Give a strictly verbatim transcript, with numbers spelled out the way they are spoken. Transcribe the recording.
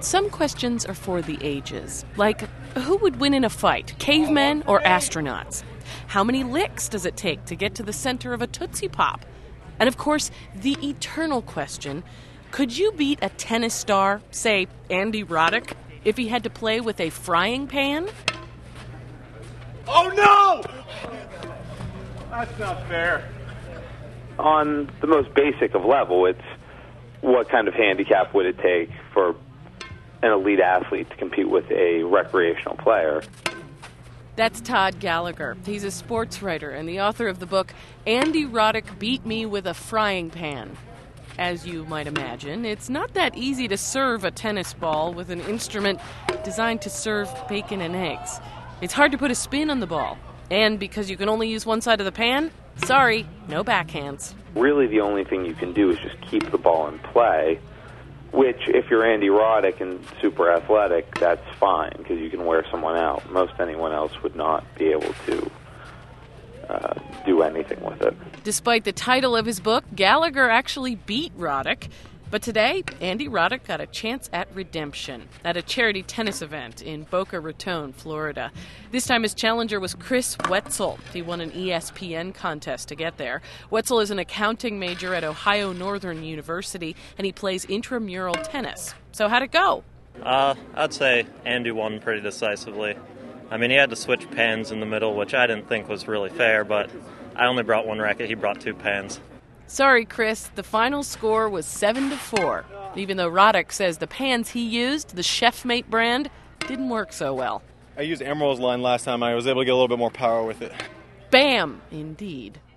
Some questions are for the ages, like who would win in a fight, cavemen or astronauts? How many licks does it take to get to the center of a Tootsie Pop? And of course, the eternal question, could you beat a tennis star, say Andy Roddick, if he had to play with a frying pan? Oh no! That's not fair. On the most basic of level, it's what kind of handicap would it take for an elite athlete to compete with a recreational player. That's Todd Gallagher. He's a sports writer and the author of the book, Andy Roddick Beat Me with a Frying Pan. As you might imagine, it's not that easy to serve a tennis ball with an instrument designed to serve bacon and eggs. It's hard to put a spin on the ball. And because you can only use one side of the pan, sorry, no backhands. Really, the only thing you can do is just keep the ball in play, which, if you're Andy Roddick and super athletic, that's fine, because you can wear someone out. Most anyone else would not be able to uh, do anything with it. Despite the title of his book, Gallagher actually beat Roddick. But today, Andy Roddick got a chance at redemption at a charity tennis event in Boca Raton, Florida. This time his challenger was Chris Wetzel. He won an E S P N contest to get there. Wetzel is an accounting major at Ohio Northern University, and he plays intramural tennis. So how'd it go? Uh, I'd say Andy won pretty decisively. I mean, he had to switch pans in the middle, which I didn't think was really fair, but I only brought one racket. He brought two pans. Sorry, Chris, the final score was seven to four, even though Roddick says the pans he used, the Chefmate brand, didn't work so well. I used Emerald's line last time. I was able to get a little bit more power with it. Bam, indeed.